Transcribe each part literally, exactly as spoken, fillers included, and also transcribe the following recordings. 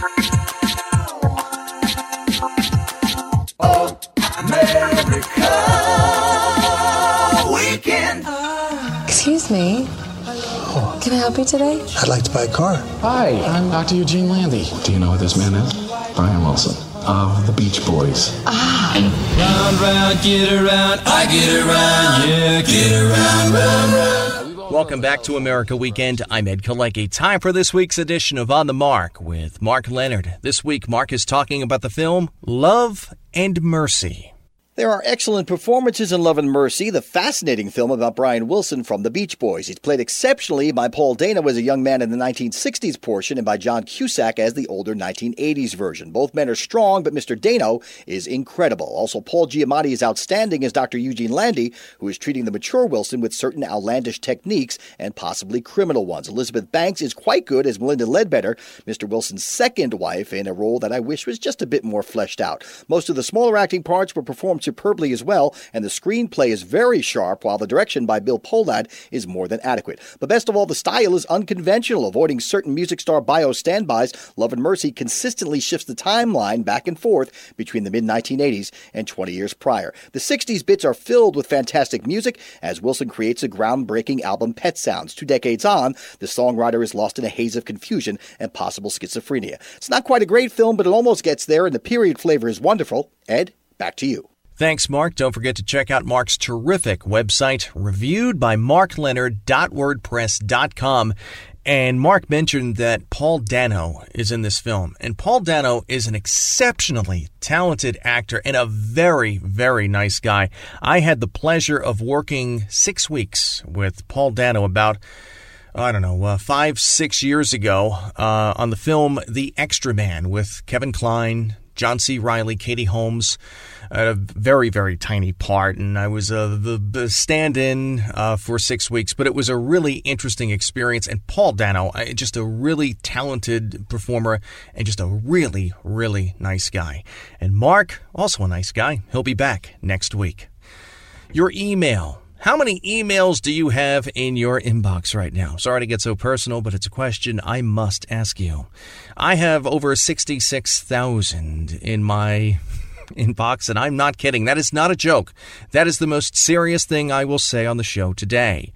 Oh, America Weekend. Excuse me. Can I help you today? I'd like to buy a car. Hi, I'm Doctor Eugene Landy. Do you know who this man is? Brian Wilson of the Beach Boys. Ah. Round, round, get around, I get around, yeah, get around, round, round. Welcome back to America Weekend. I'm Ed Kalecki. Time for this week's edition of On the Mark with Mark Leonard. This week, Mark is talking about the film Love and Mercy. There are excellent performances in Love and Mercy, the fascinating film about Brian Wilson from the Beach Boys. He's played exceptionally by Paul Dano as a young man in the nineteen sixties portion and by John Cusack as the older nineteen eighties version. Both men are strong, but Mister Dano is incredible. Also, Paul Giamatti is outstanding as Doctor Eugene Landy, who is treating the mature Wilson with certain outlandish techniques and possibly criminal ones. Elizabeth Banks is quite good as Melinda Ledbetter, Mister Wilson's second wife, in a role that I wish was just a bit more fleshed out. Most of the smaller acting parts were performed superbly as well, and the screenplay is very sharp, while the direction by Bill Pohlad is more than adequate. But best of all, the style is unconventional, avoiding certain music star bio standbys. Love and Mercy consistently shifts the timeline back and forth between the mid nineteen eighties and twenty years prior. The sixties bits are filled with fantastic music as Wilson creates a groundbreaking album, Pet Sounds. Two decades on, the songwriter is lost in a haze of confusion and possible schizophrenia. It's not quite a great film, but it almost gets there, and the period flavor is wonderful. Ed, back to you. Thanks, Mark. Don't forget to check out Mark's terrific website, reviewed by mark leonard dot wordpress dot com. And Mark mentioned that Paul Dano is in this film. And Paul Dano is an exceptionally talented actor and a very, very nice guy. I had the pleasure of working six weeks with Paul Dano about, I don't know, uh, five, six years ago uh, on the film The Extra Man with Kevin Kline, John C. Reilly, Katie Holmes. A very, very tiny part, and I was uh, the, the stand-in uh, for six weeks, but it was a really interesting experience, and Paul Dano, just a really talented performer, and just a really, really nice guy. And Mark, also a nice guy. He'll be back next week. Your email. How many emails do you have in your inbox right now? Sorry to get so personal, but it's a question I must ask you. I have over sixty-six thousand in my inbox, and I'm not kidding. That is not a joke. That is the most serious thing I will say on the show today.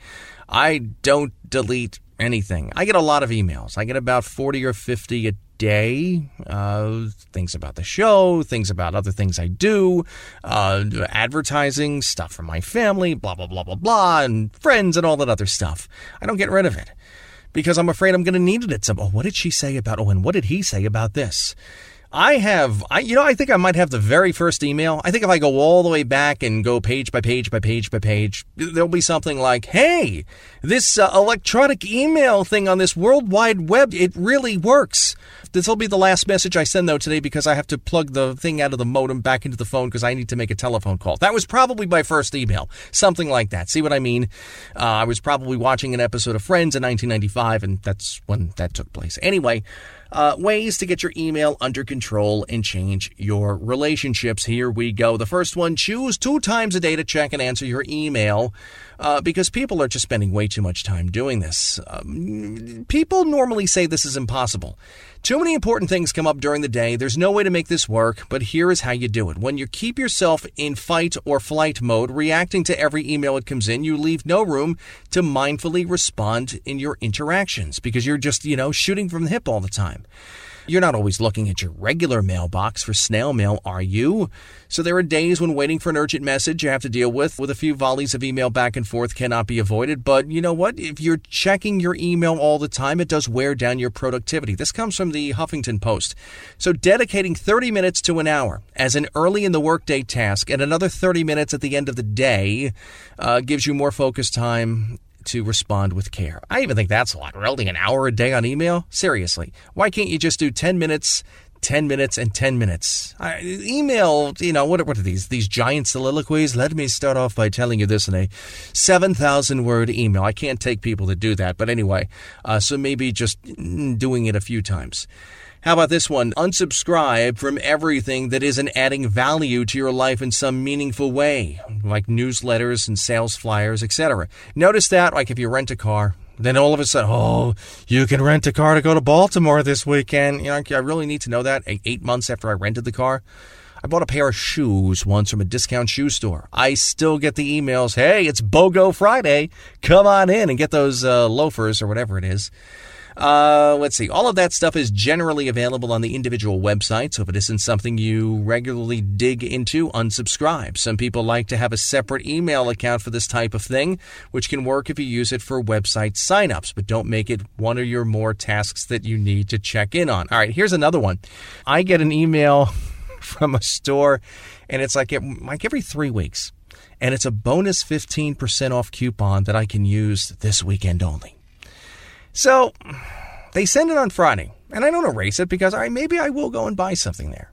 I don't delete anything. I get a lot of emails. I get about forty or fifty a day. Uh, things about the show, things about other things I do, uh, advertising, stuff from my family, blah, blah, blah, blah, blah, and friends and all that other stuff. I don't get rid of it because I'm afraid I'm going to need it at some. Oh, what did she say about, oh, and what did he say about this? I have, I, you know, I think I might have the very first email. I think if I go all the way back and go page by page by page by page, there'll be something like, hey, this uh, electronic email thing on this World Wide Web, it really works. This will be the last message I send, though, today because I have to plug the thing out of the modem back into the phone because I need to make a telephone call. That was probably my first email. Something like that. See what I mean? Uh, I was probably watching an episode of Friends in nineteen ninety-five, and that's when that took place. Anyway, Uh, ways to get your email under control and change your relationships. Here we go. The first one, choose two times a day to check and answer your email uh, because people are just spending way too much time doing this. Um, people normally say this is impossible. Too many important things come up during the day. There's no way to make this work, but here is how you do it. When you keep yourself in fight or flight mode, reacting to every email that comes in, you leave no room to mindfully respond in your interactions because you're just, you know, shooting from the hip all the time. You're not always looking at your regular mailbox for snail mail, are you? So there are days when waiting for an urgent message you have to deal with, with a few volleys of email back and forth cannot be avoided. But you know what? If you're checking your email all the time, it does wear down your productivity. This comes from the Huffington Post. So dedicating thirty minutes to an hour as an early in the workday task and another thirty minutes at the end of the day uh, gives you more focus time to respond with care. I even think that's a lot. Really, an hour a day on email? Seriously. Why can't you just do ten minutes, ten minutes, and ten minutes? I, email, you know, what, what are these? These giant soliloquies? Let me start off by telling you this in a seven thousand word email. I can't take people that do that. But anyway, uh, so maybe just doing it a few times. How about this one? Unsubscribe from everything that isn't adding value to your life in some meaningful way, like newsletters and sales flyers, et cetera. Notice that, like if you rent a car, Then all of a sudden, oh, you can rent a car to go to Baltimore this weekend. You know, I really need to know that. Eight months after I rented the car, I bought a pair of shoes once from a discount shoe store. I still get the emails, hey, it's BOGO Friday. Come on in and get those uh, loafers or whatever it is. Uh, let's see. All of that stuff is generally available on the individual website, so if it isn't something you regularly dig into, unsubscribe. Some people like to have a separate email account for this type of thing, which can work if you use it for website signups, but don't make it one or your more tasks that you need to check in on. All right, here's another one. I get an email from a store, and it's like, like every three weeks, and it's a bonus fifteen percent off coupon that I can use this weekend only. So they send it on Friday, and I don't erase it because all right, maybe I will go and buy something there.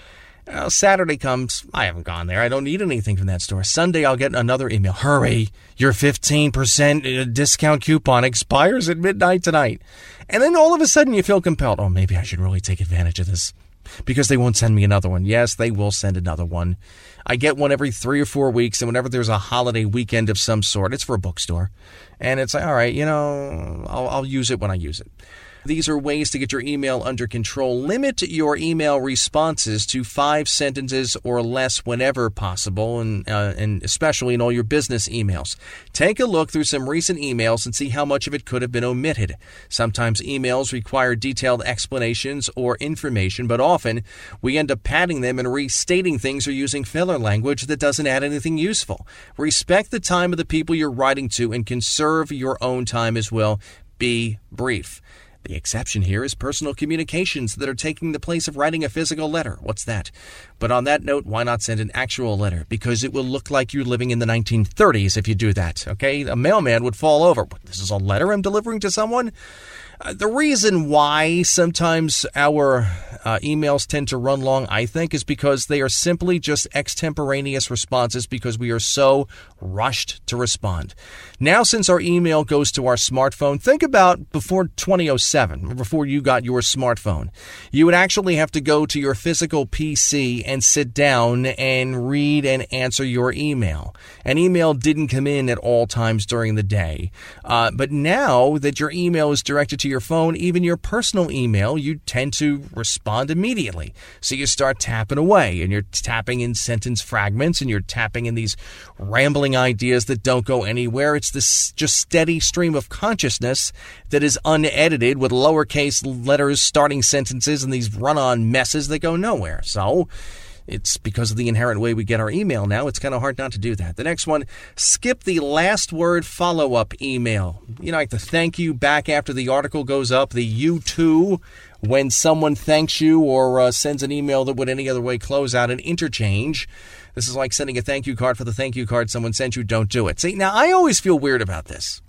Uh, Saturday comes, I haven't gone there. I don't need anything from that store. Sunday, I'll get another email. Hurry, your fifteen percent discount coupon expires at midnight tonight. And then all of a sudden you feel compelled, oh, maybe I should really take advantage of this because they won't send me another one. Yes, they will send another one. I get one every three or four weeks, and whenever there's a holiday weekend of some sort, it's for a bookstore. And it's like, all right, you know, I'll, I'll use it when I use it. These are ways to get your email under control. Limit your email responses to five sentences or less whenever possible, and, uh, and especially in all your business emails. Take a look through some recent emails and see how much of it could have been omitted. Sometimes emails require detailed explanations or information, but often we end up padding them and restating things or using filler language that doesn't add anything useful. Respect the time of the people you're writing to and conserve your own time as well. Be brief. The exception here is personal communications that are taking the place of writing a physical letter. What's that? But on that note, why not send an actual letter? Because it will look like you're living in the nineteen thirties if you do that, okay? A mailman would fall over. This is a letter I'm delivering to someone? Uh, the reason why sometimes our uh, emails tend to run long, I think, is because they are simply just extemporaneous responses because we are so rushed to respond. Now, since our email goes to our smartphone, think about before twenty oh seven, before you got your smartphone. You would actually have to go to your physical P C and sit down and read and answer your email. An email didn't come in at all times during the day. Uh, but now that your email is directed to your phone, even your personal email, you tend to respond immediately. So you start tapping away, and you're tapping in sentence fragments, and you're tapping in these rambling ideas that don't go anywhere. It's this just steady stream of consciousness that is unedited with lowercase letters starting sentences and these run-on messes that go nowhere. So it's because of the inherent way we get our email now. It's kind of hard not to do that. The next one, skip the last word follow-up email. You know, like the thank you back after the article goes up, the you too when someone thanks you or uh, sends an email that would any other way close out an interchange. This is like sending a thank you card for the thank you card someone sent you. Don't do it. See, now I always feel weird about this.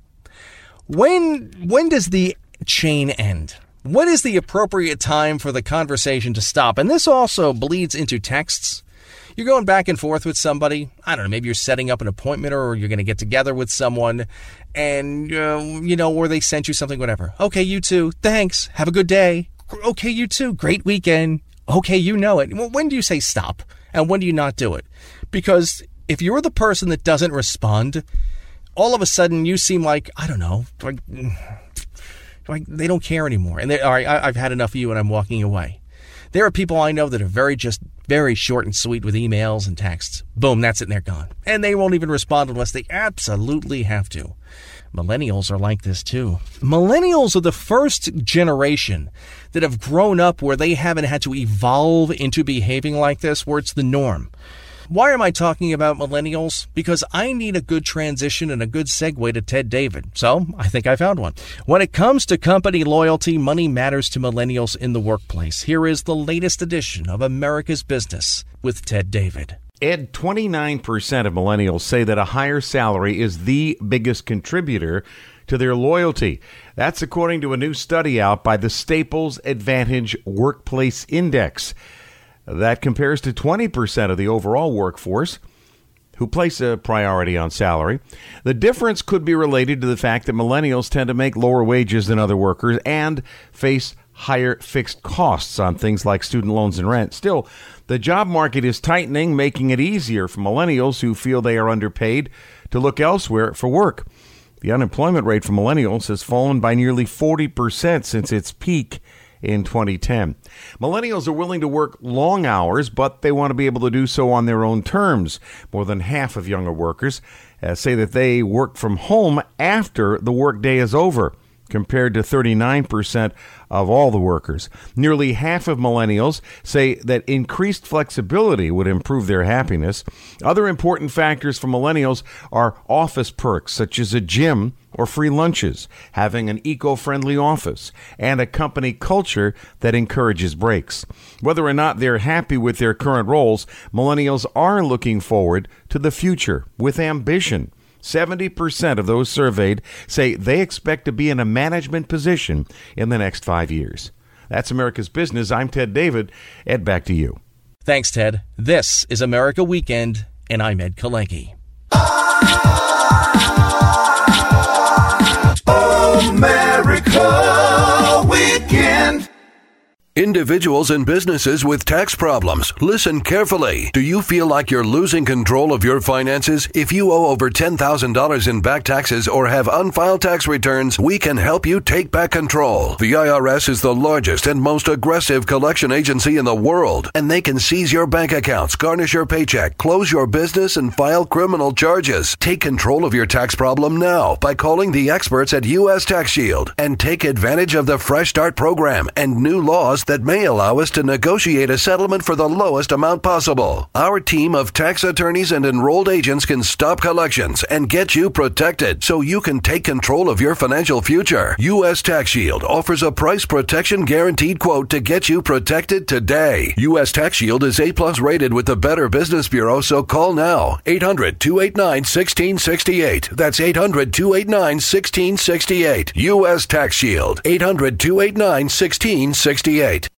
When when does the chain end? What is the appropriate time for the conversation to stop? And this also bleeds into texts. You're going back and forth with somebody. I don't know, maybe you're setting up an appointment or you're going to get together with someone and, uh, you know, or they sent you something, whatever. Okay, you too. Thanks. Have a good day. Okay, you too. Great weekend. Okay, you know it. Well, when do you say stop? And when do you not do it? Because if you're the person that doesn't respond, all of a sudden you seem like, I don't know, like... Like they don't care anymore. And they, all right, I, I've had enough of you and I'm walking away. There are people I know that are very just very short and sweet with emails and texts. Boom, that's it and they're gone. And they won't even respond unless they absolutely have to. Millennials are like this too. Millennials are the first generation that have grown up where they haven't had to evolve into behaving like this, where it's the norm. Why am I talking about millennials? Because I need a good transition and a good segue to Ted David. So I think I found one. When it comes to company loyalty, money matters to millennials in the workplace. Here is the latest edition of America's Business with Ted David. Ed, twenty-nine percent of millennials say that a higher salary is the biggest contributor to their loyalty. That's according to a new study out by the Staples Advantage Workplace Index. That compares to twenty percent of the overall workforce who place a priority on salary. The difference could be related to the fact that millennials tend to make lower wages than other workers and face higher fixed costs on things like student loans and rent. Still, the job market is tightening, making it easier for millennials who feel they are underpaid to look elsewhere for work. The unemployment rate for millennials has fallen by nearly forty percent since its peak in twenty ten. Millennials are willing to work long hours, but they want to be able to do so on their own terms. More than half of younger workers uh, say that they work from home after the workday is over, compared to thirty-nine percent of all the workers. Nearly half of millennials say that increased flexibility would improve their happiness. Other important factors for millennials are office perks, such as a gym or free lunches, having an eco-friendly office, and a company culture that encourages breaks. Whether or not they're happy with their current roles, millennials are looking forward to the future with ambition. seventy percent of those surveyed say they expect to be in a management position in the next five years. That's America's Business. I'm Ted David. Ed, back to you. Thanks, Ted. This is America Weekend, and I'm Ed Kalenki. America Weekend. Individuals and businesses with tax problems, listen carefully. Do you feel like you're losing control of your finances? If you owe over ten thousand dollars in back taxes or have unfiled tax returns, we can help you take back control. The I R S is the largest and most aggressive collection agency in the world, and they can seize your bank accounts, garnish your paycheck, close your business, and file criminal charges. Take control of your tax problem now by calling the experts at U S Tax Shield and take advantage of the Fresh Start program and new laws that may allow us to negotiate a settlement for the lowest amount possible. Our team of tax attorneys and enrolled agents can stop collections and get you protected so you can take control of your financial future. U S Tax Shield offers a price protection guaranteed quote to get you protected today. U S Tax Shield is A plus rated with the Better Business Bureau, so call now. eight hundred, two eight nine, one six six eight. That's eight hundred, two eight nine, one six six eight. U S Tax Shield. eight hundred, two eight nine, one six six eight.